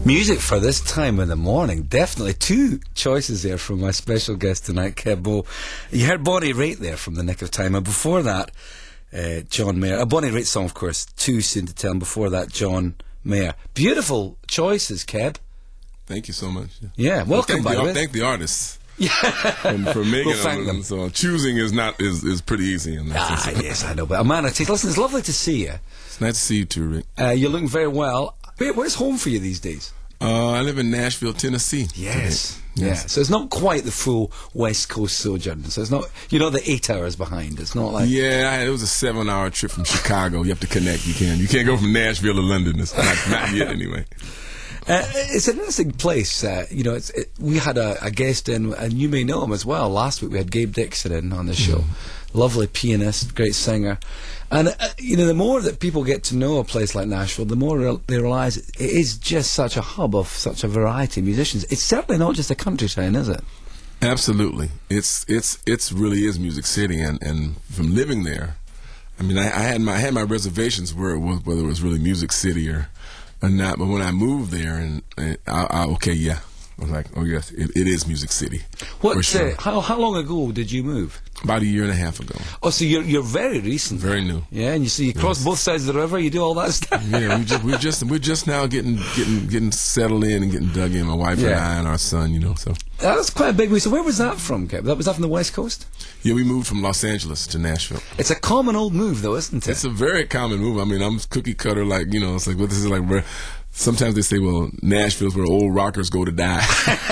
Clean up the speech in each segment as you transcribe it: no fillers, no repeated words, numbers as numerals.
Music for this time in the morning. Definitely two choices there from my special guest tonight, Keb Mo. You heard Bonnie Raitt there from The Nick of Time, and before that, John Mayer. A Bonnie Raitt song, of course, Too Soon to Tell, and before that, John Mayer. Beautiful choices, Keb. Thank you so much. Yeah, welcome, by the way. Thank the artists. Yeah. for making thank them. So choosing is pretty easy. In that sense. Yes, I know, but a man of taste. Listen, it's lovely to see you. It's nice to see you too, Rick. You're looking very well. Where's home for you these days? I live in Nashville, Tennessee. Yes. Yeah. So it's not quite the full West Coast sojourn. So it's not, the 8 hours behind. It's not like... Yeah, it was a 7-hour trip from Chicago. You have to connect. You can't go from Nashville to London. It's not yet anyway. It's an interesting place. We had a guest in, and you may know him as well. Last week we had Gabe Dixon in on the show. Lovely pianist, great singer. And, the more that people get to know a place like Nashville, the more they realise it is just such a hub of such a variety of musicians. It's certainly not just a country town, is it? Absolutely. It's really is Music City. And from living there, I mean, I had my reservations whether it was really Music City or not. But when I moved there, I was like, oh yes, it is Music City. Sure. How long ago did you move? About a year and a half ago. Oh, so you're very recent. Very new. Yeah, and you cross both sides of the river. You do all that stuff. Yeah, we're just now getting settled in and getting dug in. My wife and I and our son. So that's quite a big move. So where was that from, Kev? Was that from the West Coast? Yeah, we moved from Los Angeles to Nashville. It's a common old move, though, isn't it? It's a very common move. I mean, I'm cookie cutter, it's like, this is like where. Sometimes they say, well, Nashville's where old rockers go to die.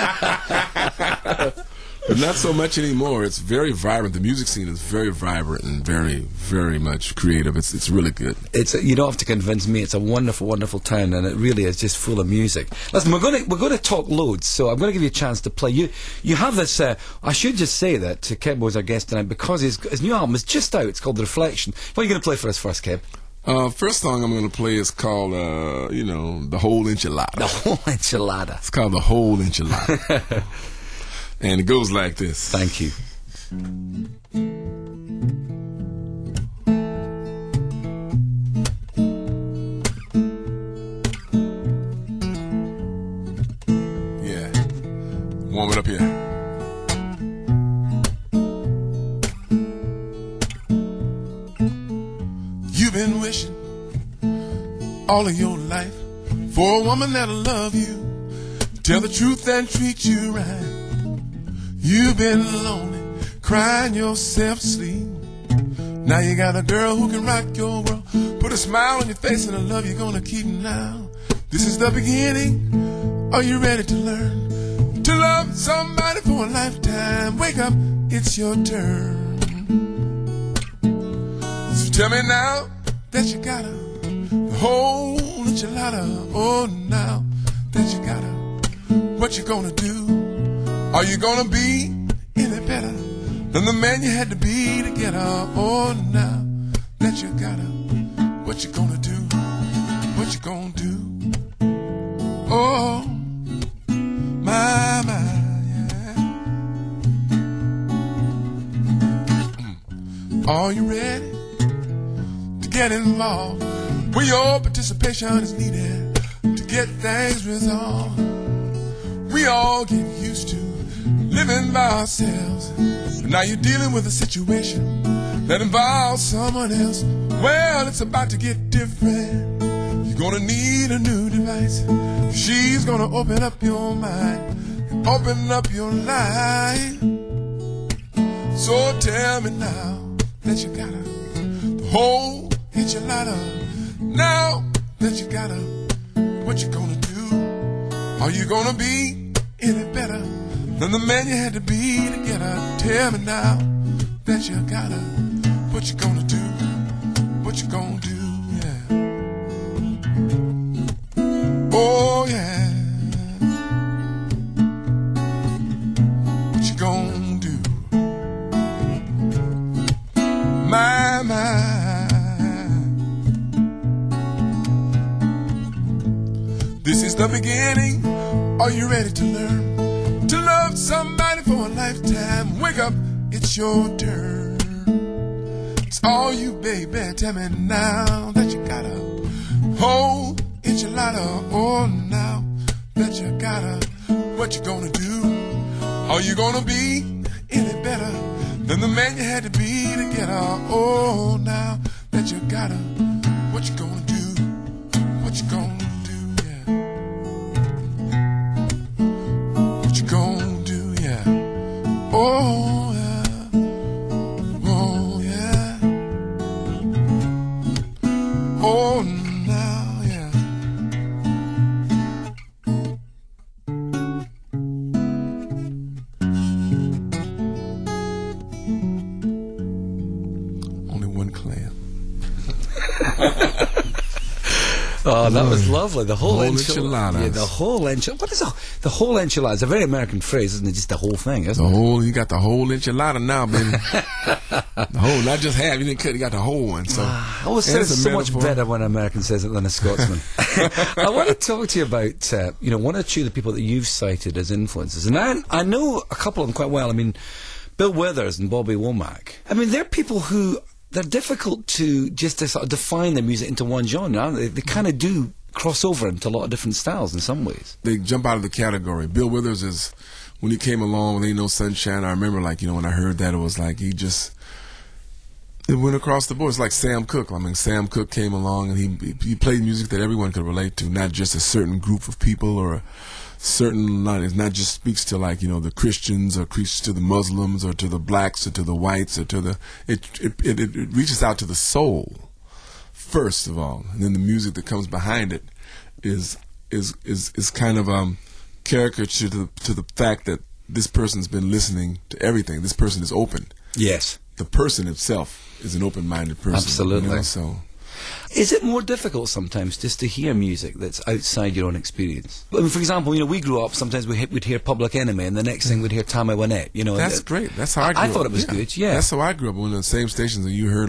But not so much anymore. It's very vibrant. The music scene is very vibrant and very, very much creative. It's really good. You don't have to convince me. It's a wonderful, wonderful town, and it really is just full of music. Listen, we're going to talk loads, so I'm going to give you a chance to play. You have this. I should just say that Keb was our guest tonight because his new album is just out. It's called The Reflection. What are you going to play for us first, Keb? First song I'm going to play is called, The Whole Enchilada. The Whole Enchilada. It's called The Whole Enchilada. And it goes like this. Thank you. Yeah. Warm it up here. You've been wishing all of your life for a woman that'll love you, tell the truth and treat you right. You've been lonely, crying yourself to sleep. Now you got a girl who can rock your world, put a smile on your face and a love you're gonna keep now. This is the beginning. Are you ready to learn to love somebody for a lifetime? Wake up, it's your turn. So tell me now that you got her, the whole enchilada. Oh, now that you got her, what you gonna do? Are you gonna be any better than the man you had to be to get her? Oh, now that you got her, what you gonna do? What you gonna do? Oh, my, yeah. Are you ready to get involved where your participation is needed to get things resolved? We all get used to living by ourselves, but now you're dealing with a situation that involves someone else. Well, it's about to get different. You're gonna need a new device. She's gonna open up your mind and open up your life. So tell me now that you got her, the whole enchilada. Now that you got her, what you gonna do? Are you gonna be any better than the man you had to be to get her? Tell me now that you got her, what you gonna do? What you gonna do? Yeah. Oh yeah. What you gonna do? My. This is the beginning. Are you ready to learn to love somebody for a lifetime? Wake up, it's your turn. It's all you, baby. Tell me now that you got a whole enchilada. Oh, now gotta, what you gonna do? Are you gonna be any better than the man you had to be to get her? Oh, now that you gotta, what you gonna do? What you gonna do, yeah? What you gonna do, yeah? Oh, yeah. Oh, yeah. Oh, now, yeah. Only one clam. Oh, that was lovely. The whole enchiladas. Yeah, the whole enchilada. What is the whole enchilada? It's a very American phrase, isn't it? Just the whole thing, isn't it? You got the whole enchilada now, baby. The whole, not just half. You didn't cut. You got the whole one. So it always sounds so much better when an American says it than a Scotsman. I want to talk to you about one or two of the people that you've cited as influences, and I know a couple of them quite well. I mean, Bill Withers and Bobby Womack. I mean, they're people who. They're difficult to sort of define their music into one genre, aren't they? They kind of do cross over into a lot of different styles in some ways. They jump out of the category. Bill Withers is, when he came along with Ain't No Sunshine, I remember when I heard that, it was like it went across the board. It's like Sam Cooke. I mean, Sam Cooke came along and he played music that everyone could relate to, not just a certain group of people or a certain line. It not just speaks to the Christians or to the Muslims or to the blacks or to the whites or to the it reaches out to the soul first of all, and then the music that comes behind it is kind of caricature to the fact that this person's been listening to everything. This person is open. Yes, the person himself is an open-minded person. Absolutely. So. Is it more difficult sometimes just to hear music that's outside your own experience? I mean, for example, we grew up, sometimes we'd hear Public Enemy, and the next thing we'd hear Tammy Wynette. That's great. That's how I grew up. I thought it was good, yeah. That's how I grew up. One of the same stations that you heard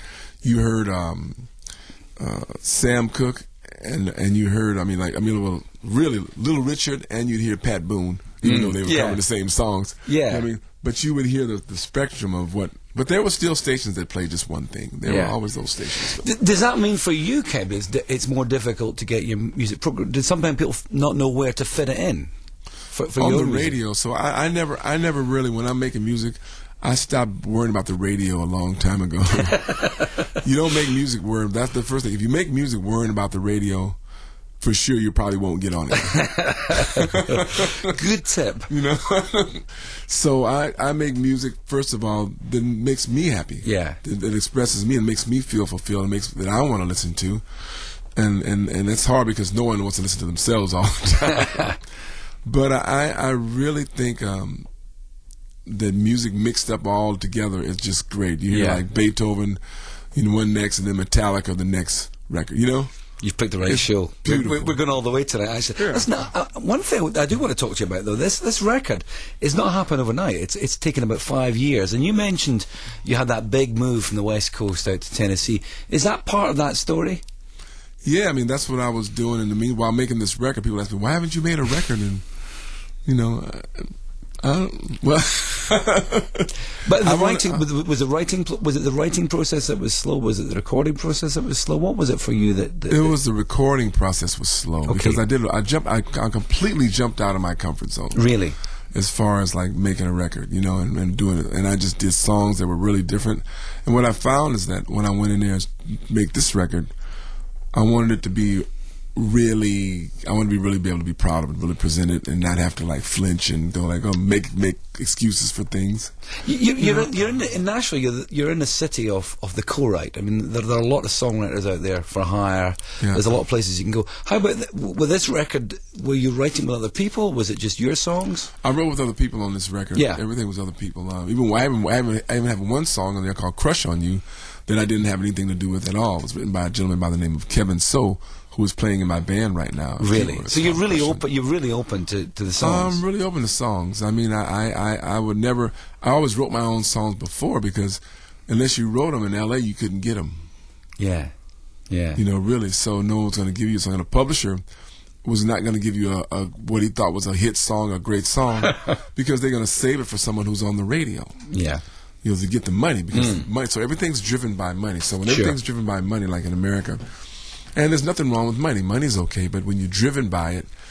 Sam Cooke, and you heard, really Little Richard, and you'd hear Pat Boone, even though they were covering the same songs. Yeah. But you would hear the spectrum of what. But there were still stations that played just one thing. There were always those stations. Does that mean for you, Keb, it's more difficult to get your music programmed? Did sometimes people not know where to fit it in? For on your the music? radio, so I never really, when I'm making music, I stopped worrying about the radio a long time ago. You don't make music worrying. That's the first thing. If you make music worrying about the radio, for sure you probably won't get on it. Good tip. So I make music, first of all, that makes me happy. Yeah. That expresses me and makes me feel fulfilled, and that I want to listen to. And it's hard because no one wants to listen to themselves all the time. But I really think that music mixed up all together is just great. You hear like Beethoven, one next, and then Metallica the next record, You've picked the right show. We're going all the way tonight, actually. Sure. Listen, one thing I do want to talk to you about, though, this record is not happened overnight. It's taken about 5 years. And you mentioned you had that big move from the West Coast out to Tennessee. Is that part of that story? Yeah, that's what I was doing. And while making this record, people ask me, why haven't you made a record? And, well... But the writing was it the writing process that was slow? Was it the recording process that was slow? What was it for you that it was the recording process was slow. Okay. Because I completely jumped out of my comfort zone. Really? As far as like making a record, and doing it, and I just did songs that were really different. And what I found is that when I went in there to make this record, I wanted it to be really be able to be proud of it, really present it, and not have to like flinch and go like, make excuses for things. You're in Nashville. You're in the city of the co-write. There are a lot of songwriters out there for hire. Yeah. There's a lot of places you can go. How about with this record? Were you writing with other people? Was it just your songs? I wrote with other people on this record. Yeah, everything was other people. I even have one song on there called "Crush on You" that I didn't have anything to do with at all. It was written by a gentleman by the name of Kevin So, who is playing in my band right now. Really? So you're really open. You're really open to the songs. I'm really open to songs. I would never. I always wrote my own songs before because unless you wrote them in L.A., you couldn't get them. Yeah. Really. So no one's going to give you something. A publisher was not going to give you a what he thought was a hit song, a great song, because they're going to save it for someone who's on the radio. Yeah. To get the money because money. So everything's driven by money. So when everything's driven by money, like in America. And there's nothing wrong with money. Money's okay, but when you're driven by it,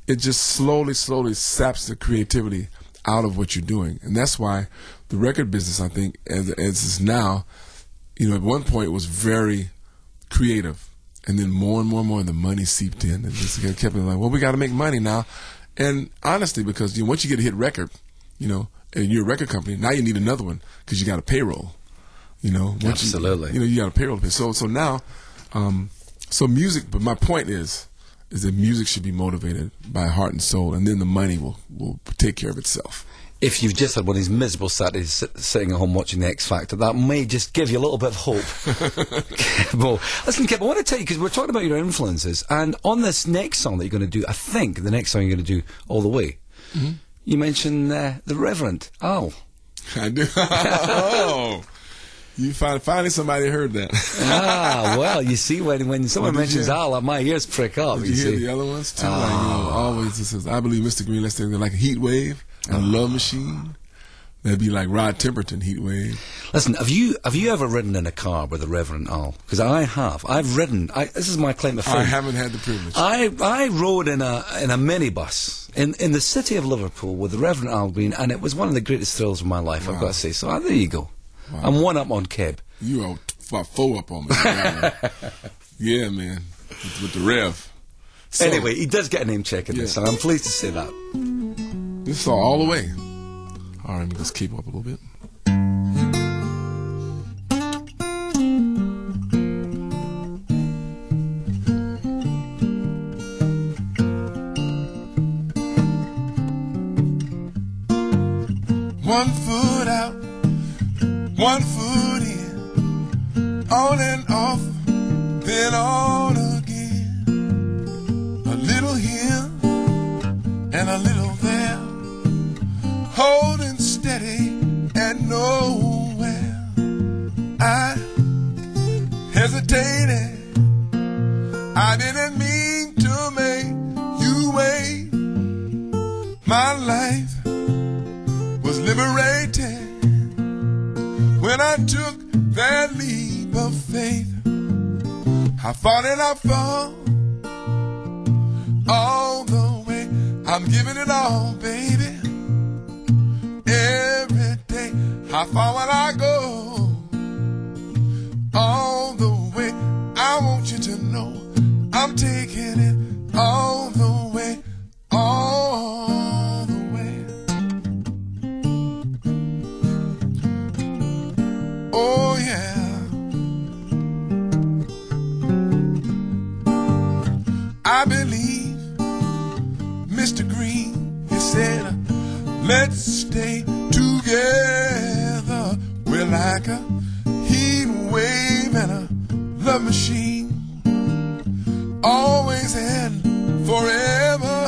it just slowly saps the creativity out of what you're doing. And that's why the record business, I think, as is now, at one point it was very creative. And then more and more the money seeped in. And just kept like, well, we got to make money now. And honestly, because once you get a hit record, and you're a record company, now you need another one because you got a payroll. Absolutely. You got a payroll to pay. So now, so music. But my point is that music should be motivated by heart and soul, and then the money will take care of itself. If you've just had one of these miserable Saturdays sitting at home watching the X Factor, that may just give you a little bit of hope. Well, listen, Kip, I want to tell you, because we're talking about your influences, and on this next song that you're going to do, I think the next song you're going to do all the way, you mentioned the Reverend Al. I do. Oh. You finally somebody heard that. Well, you see, when someone mentions Al, my ears prick up. Did you hear the other ones too? Always it says, I believe Mr. Green, let's say they're like a Heat Wave and Love Machine. That'd be like Rod Temperton, Heat Wave. Listen, have you ever ridden in a car with the Reverend Al? Because I have. I've ridden. This is my claim to fame. I haven't had the privilege. I rode in a minibus in the city of Liverpool with the Reverend Al Green, and it was one of the greatest thrills of my life. Wow. I've got to say. So there you go. Wow. I'm one up on Keb. You are about 4 up on me. Yeah, man. With the Rev. So, anyway, he does get a name check in this song. I'm pleased to say that. This is all the way. All right, let me just keep up a little bit. One foot out, one foot in, on and off, then on again. A little here and a little there, holding steady and nowhere. I hesitated, I didn't mean to make you wait. My life was liberated when I took that leap of faith. I fought and I fought all the way. I'm giving it all, baby. Every day, how far will I go? All the way. I want you to know I'm taking it all the way, all the way. Oh yeah. I believe Mr. Green, he said, let's stay together. We're like a heat wave and a love machine, always and forever.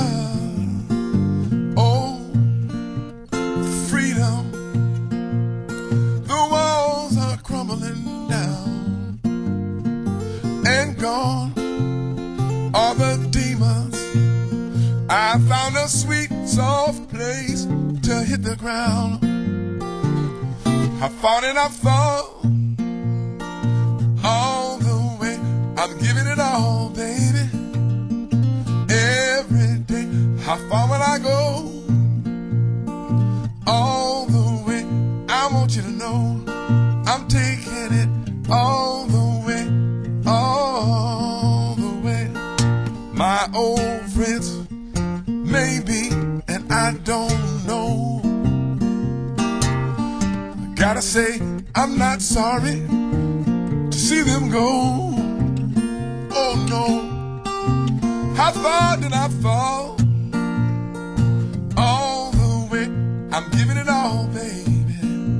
Oh, freedom. The walls are crumbling down, and gone are the demons. I found a sweet, soft place to hit the ground. I fought and I fought all the way. I'm giving it all, baby. Every day. How far will I go? All the way. I want you to know I'm taking it all the way, all the way. My old friends, maybe, and I don't know. I gotta say, I'm not sorry to see them go. Oh no, how far did I fall? All the way, I'm giving it all, baby.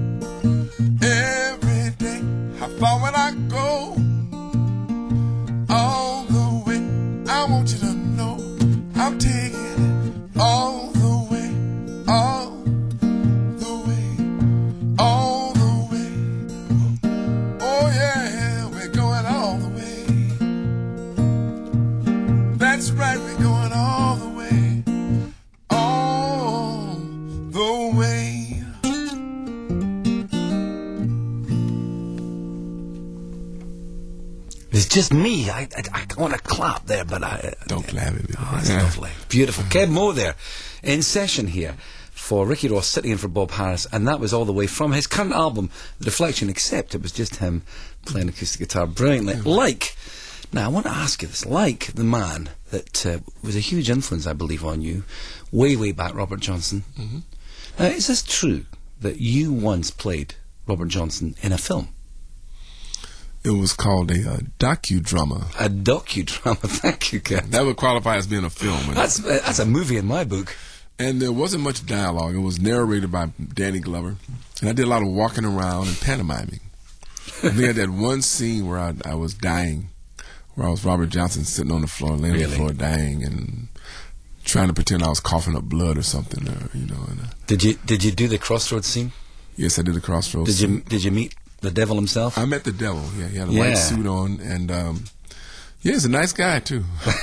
Every day, how far will I go? All the way, I want you to know I'm taking it all the way, all the way, all the way. Oh yeah, we're going all the way. That's right, we're going all the way, all the way. There's just me. I want to clap there, but don't clap it. Oh, that's lovely, beautiful. Kev Moore there, in session here for Ricky Ross, sitting in for Bob Harris, and that was all the way from his current album, The Reflection, except it was just him playing acoustic guitar brilliantly. Now I want to ask you this, like the man that was a huge influence, I believe, on you, way back, Robert Johnson. Mm-hmm. Now, is this true that you once played Robert Johnson in a film? It was called a docudrama. A docudrama, thank you, Kev. That would qualify as being a film. That's a movie in my book. And there wasn't much dialogue. It was narrated by Danny Glover. And I did a lot of walking around and pantomiming. I think I did one scene where I was dying, where I was Robert Johnson sitting on the floor, laying on the floor dying, and trying to pretend I was coughing up blood or something. Did you do the Crossroads scene? Yes, I did the Crossroads scene. Did you meet the devil himself? I met the devil, yeah. He had a white suit on, and he's a nice guy, too.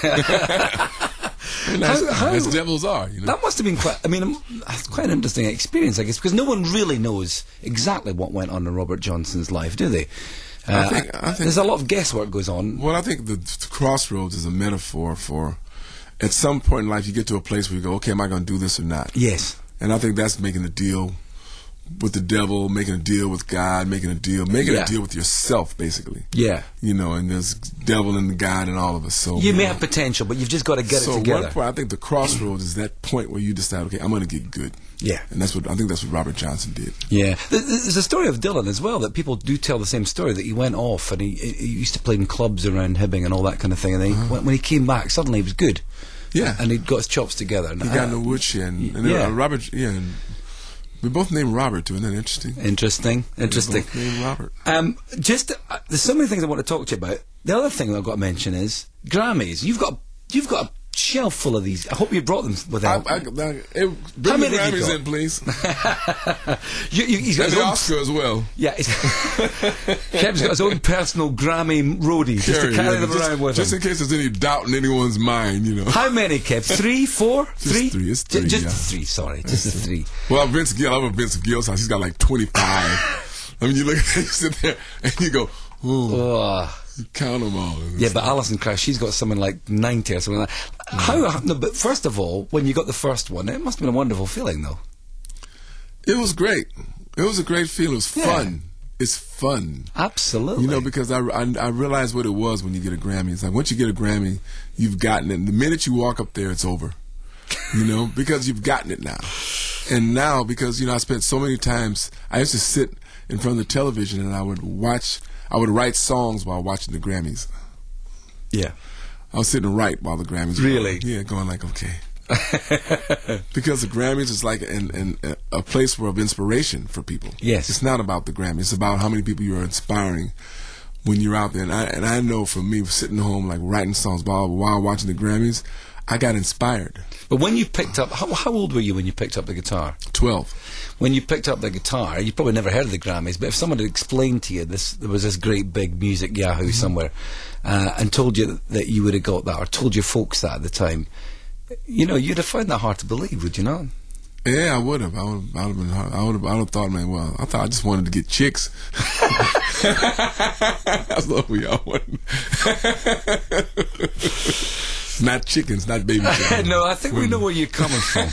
Nice, as devils are, That must have been quite an interesting experience, I guess, because no one really knows exactly what went on in Robert Johnson's life, do they? I think there's a lot of guesswork goes on. Well, I think the Crossroads is a metaphor for, at some point in life, you get to a place where you go, okay, am I going to do this or not? Yes. And I think that's making a deal with the devil, making a deal with God, making a deal with yourself, basically. Yeah. And there's devil and God and all of us. So you may have potential, but you've just got to get it together. So one point, I think the Crossroads is that point where you decide, okay, I'm going to get good. Yeah. And I think that's what Robert Johnson did. Yeah. There's a story of Dylan as well, that people do tell the same story, that he went off and he used to play in clubs around Hibbing and all that kind of thing, and then when he came back, suddenly he was good. Yeah. And he'd got his chops together. He got in the woodshed. Robert, and we both named Robert, too. Isn't that interesting? Interesting. We both named Robert. There's so many things I want to talk to you about. The other thing I've got to mention is Grammys. You've got a shelf full of these. I hope you brought them without. Bring the Grammys in, please. He's got and his the own Oscar as well. Yeah, Kev's got his own personal Grammy roadie just to carry them around with him. Just in case there's any doubt in anyone's mind, How many, Kev? 3, 4, just 3? Three. It's three. Just 3. Sorry, just the 3. Well, Vince Gill. I'm at Vince Gill's house. He's got like 25. You look at you sit there and you go, ooh. You count them all. Yeah, but Alison Krauss, she's got something like 90 or something like that. But first of all, when you got the first one, it must have been a wonderful feeling, though. It was great. It was a great feeling. It was fun. It's fun. Absolutely. Because I realized what it was when you get a Grammy. It's like once you get a Grammy, you've gotten it. And the minute you walk up there, it's over. Because you've gotten it now. And now, because, I spent so many times, I used to sit in front of the television and I would write songs while watching the Grammys. Yeah. I was sitting and write while the Grammys were Really? Yeah, going like, okay. Because the Grammys is like a place of inspiration for people. Yes. It's not about the Grammys. It's about how many people you're inspiring when you're out there. And I know for me, sitting home, like writing songs while watching the Grammys, I got inspired. But when you picked up, how old were you when you picked up the guitar? 12. When you picked up the guitar, you probably never heard of the Grammys, but if someone had explained to you there was this great big music Yahoo somewhere, and told you that you would have got that, or told your folks that at the time, you'd have found that hard to believe, would you not? Yeah, I would have. I would have thought, man. Well, I thought I just wanted to get chicks. That's what we all wanted. Not chickens, not baby chickens. No, I think we know where you're coming from.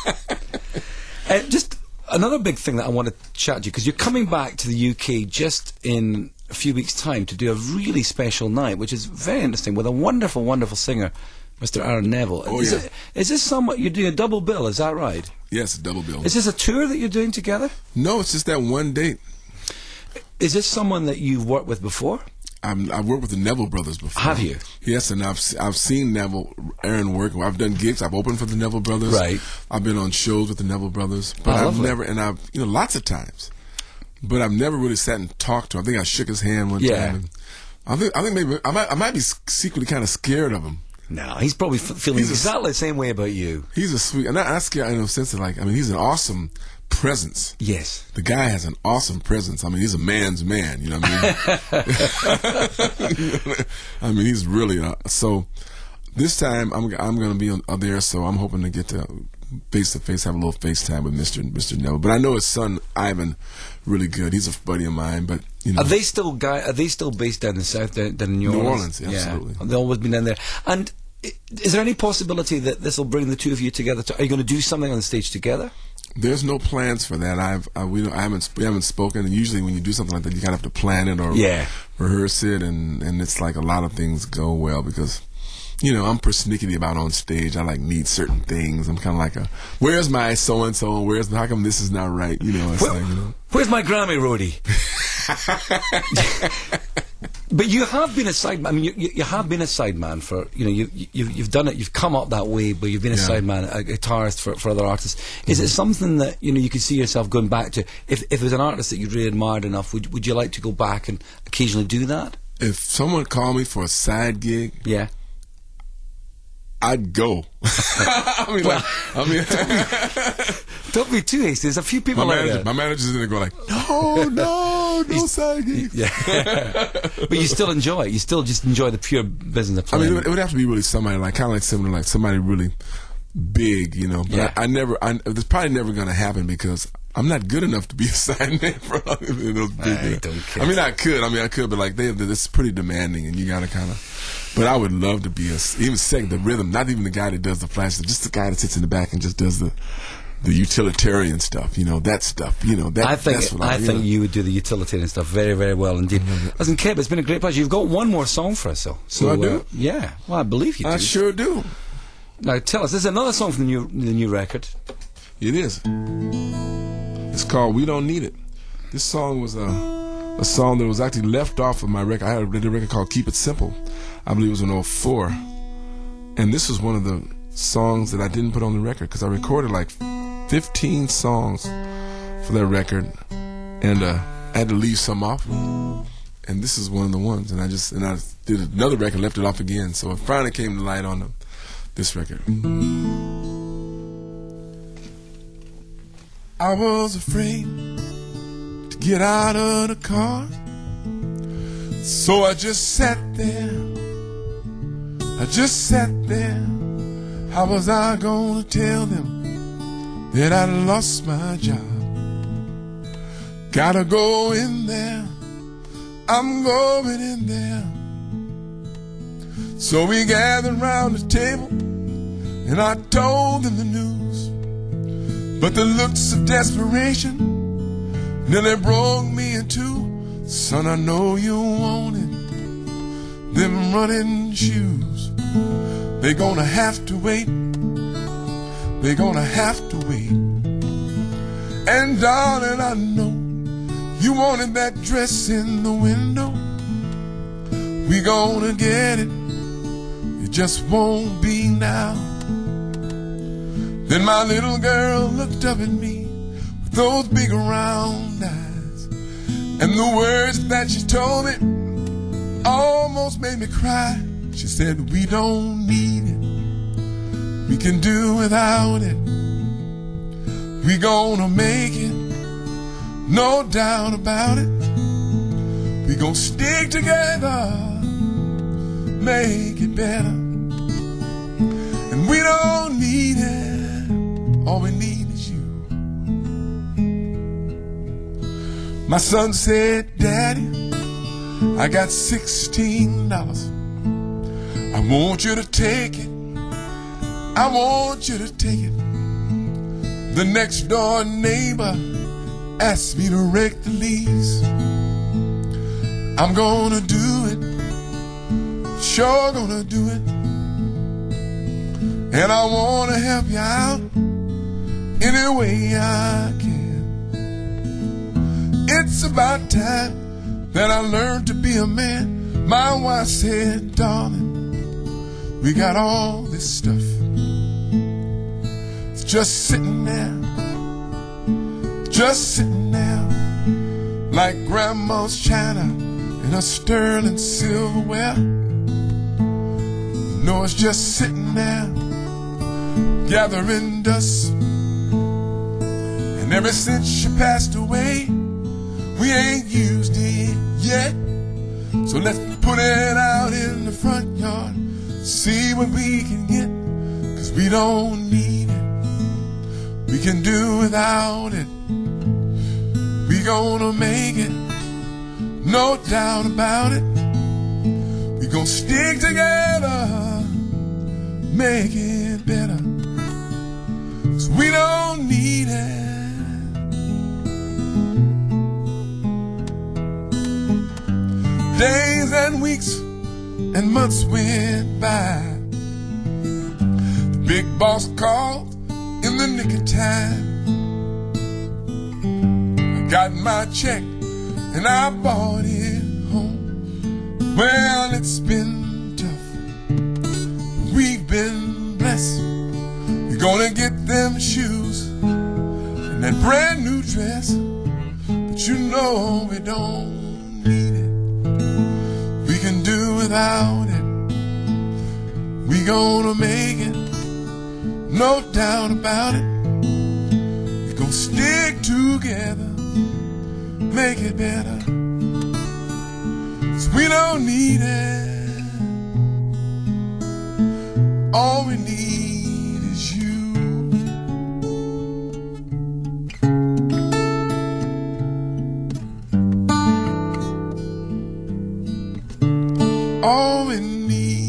Just another big thing that I want to chat to you, because you're coming back to the UK just in a few weeks' time to do a really special night, which is very interesting, with a wonderful, wonderful singer, Mr. Aaron Neville. Oh, is this somewhat, you're doing a double bill, is that right? Yes, a double bill. Is this a tour that you're doing together? No, it's just that one date. Is this someone that you've worked with before? I've worked with the Neville Brothers before. Have you? Yes, and I've seen Aaron work. I've done gigs. I've opened for the Neville Brothers. Right. I've been on shows with the Neville Brothers, but I've never, and I've lots of times, but I've never really sat and talked to him. I think I shook his hand one time. And I think maybe I might be secretly kind of scared of him. No, he's probably feeling exactly the same way about you. He's a sweet, and I scared in a sense that he's an awesome presence. Yes. The guy has an awesome presence. He's a man's man, you know what I mean? He's really so this time I'm going to be there, so I'm hoping to get to face to face, have a little FaceTime with Mr. Neville. But I know his son Ivan really good. He's a buddy of mine, but You know. Are they still based down the south, down in New Orleans? Absolutely. Yeah, they've always been down there. And is there any possibility that this will bring the two of you together? Are you going to do something on the stage together? There's no plans for that. We haven't spoken. And usually, when you do something like that, you kind of have to plan it or rehearse it, and it's like a lot of things go well because, you know, I'm persnickety about on stage. I need certain things. I'm kind of like where's my so and so? How come this is not right? You know, where's my Grammy roadie? But you have been a sideman. I mean, you have been a sideman for, you know, you've done it. You've come up that way, but you've been a sideman, a guitarist for other artists. Is it something that, you know, you could see yourself going back to? If there's an artist that you really admired enough, would you like to go back and occasionally do that? If someone called me for a side gig, I'd go. Don't be too hasty. There's a few people that. My manager's in there going no side gigs. Yeah. But you still enjoy it. You still just enjoy the pure business of playing. I mean, it would have to be really somebody similar, like somebody really big, you know. But it's probably never going to happen because I'm not good enough to be a sideman for those big. Don't care. I mean, I could, but like it's pretty demanding, and you got to kind of. But I would love to be the rhythm, not even the guy that does the flashes, just the guy that sits in the back and just does the utilitarian stuff, you know, that stuff, you know. I think you would do the utilitarian stuff very, very well indeed. Listen, Kip, it's been a great pleasure. You've got one more song for us, though. So I do? Yeah. Well, I believe you do. I sure do. Now, tell us. This is another song from the new record. It is. It's called "We Don't Need It." This song was a song that was actually left off of my record. I had a record called "Keep It Simple." I believe it was in 2004, and this was one of the songs that I didn't put on the record because I recorded like 15 songs for that record, and I had to leave some off, and this is one of the ones. And I did another record, left it off again, so it finally came to light on this record. I was afraid to get out of the car, so I just sat there. How was I gonna tell them that I lost my job? Gotta go in there, I'm going in there. So we gathered round the table and I told them the news, but the looks of desperation nearly broke me in two. Son, I know you wanted them running shoes. They're gonna have to wait. They're gonna have to wait. And darling, I know you wanted that dress in the window. We gonna get it. It just won't be now. Then my little girl looked up at me with those big round eyes, and the words that she told me almost made me cry. She said, we don't need it. We can do without it. We gonna make it, no doubt about it. We gonna stick together, make it better. And we don't need it. All we need is you. My son said, Daddy, I got $16. I want you to take it. I want you to take it. The next door neighbor asked me to rake the leaves. I'm gonna do it, sure gonna do it. And I wanna help you out any way I can. It's about time that I learned to be a man. My wife said, darling, we got all this stuff. It's just sitting there, like grandma's china in her sterling silverware. You know, it's just sitting there, gathering dust. And ever since she passed away, we ain't used it yet. So let's put it out in the front yard, see what we can get, 'cause we don't need it. We can do without it. We gonna make it, no doubt about it. We gon' stick together, make it better, 'cause we don't need it. Days and weeks and months went by. The big boss called in the nick of time. I got my check and I bought it home. Well, it's been tough. We've been blessed. We're gonna get them shoes and that brand new dress, but you know we don't need it. We can do without it. We gonna make it, no doubt about it. We gonna stick together, make it better, 'cause we don't need it. All we need is you. All we need